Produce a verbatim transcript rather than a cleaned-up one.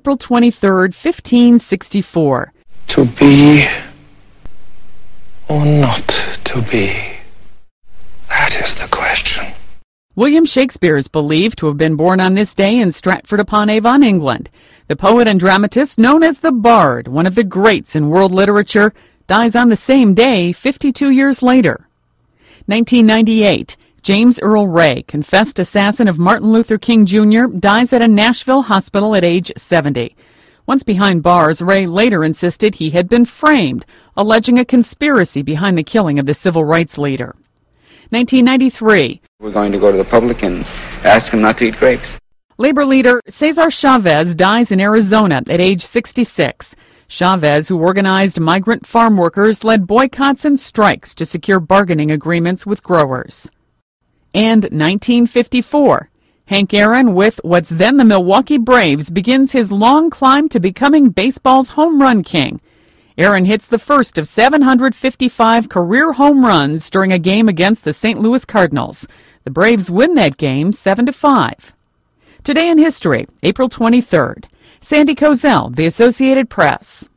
April twenty-third, fifteen sixty-four. To be or not to be? That is the question. William Shakespeare is believed to have been born on this day in Stratford-upon-Avon, England. The poet and dramatist known as the Bard, one of the greats in world literature, dies on the same day fifty-two years later. nineteen ninety-eight, James Earl Ray, confessed assassin of Martin Luther King Junior, dies at a Nashville hospital at age seventy. Once behind bars, Ray later insisted he had been framed, alleging a conspiracy behind the killing of the civil rights leader. nineteen ninety-three. We're going to go to the public and ask him not to eat grapes. Labor leader Cesar Chavez dies in Arizona at age sixty-six. Chavez, who organized migrant farm workers, led boycotts and strikes to secure bargaining agreements with growers. And nineteen fifty-four. Hank Aaron, with what's then the Milwaukee Braves, begins his long climb to becoming baseball's home run king. Aaron hits the first of seven hundred fifty-five career home runs during a game against the Saint Louis Cardinals. The Braves win that game seven to five. Today in history, April twenty-third. Sandy Kozel, The Associated Press.